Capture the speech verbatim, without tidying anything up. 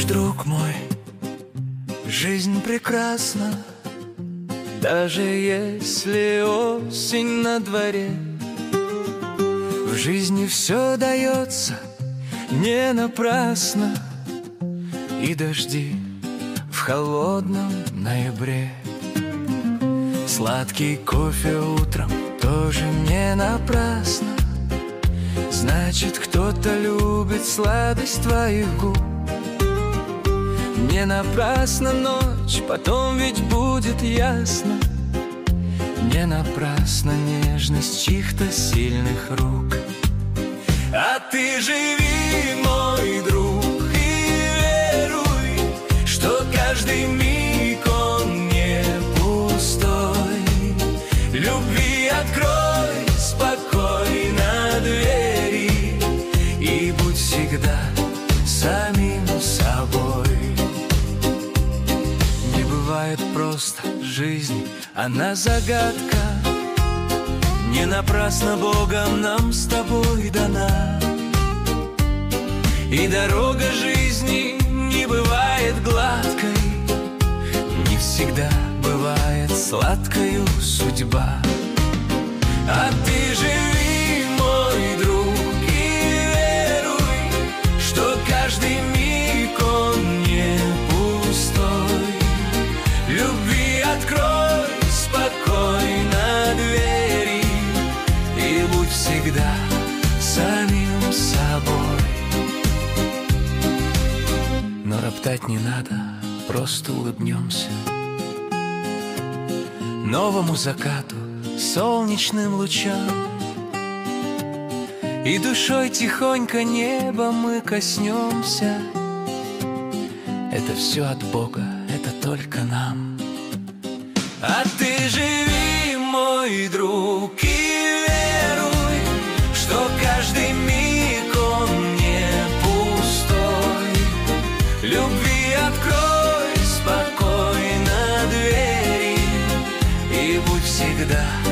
Знаешь, друг мой, жизнь прекрасна, даже если осень на дворе. В жизни все дается не напрасно, и дожди в холодном ноябре. Сладкий кофе утром тоже не напрасно, значит, кто-то любит сладость твоих губ. Не напрасно ночь, потом ведь будет ясно. Не напрасно нежность чьих-то сильных рук. А ты живи, мой друг, и веруй, что каждый миг он не пустой. Любви открой спокойно двери и будь всегда самим собой. Не бывает просто жизнь, она загадка. Не напрасно Богом нам с тобой дана. И дорога жизни не бывает гладкой, не всегда бывает сладкою судьба. А ты живи, мой друг, и веруй, что каждый миг он не пустой. Любви открой спокойно двери и будь всегда самим собой. Но роптать не надо, просто улыбнемся новому закату, солнечным лучам. И душой тихонько неба мы коснемся. Это все от Бога, это только нам. А ты живи, мой друг, и веруй, что каждый миг он не пустой. Любви открой спокойно двери и будь всегда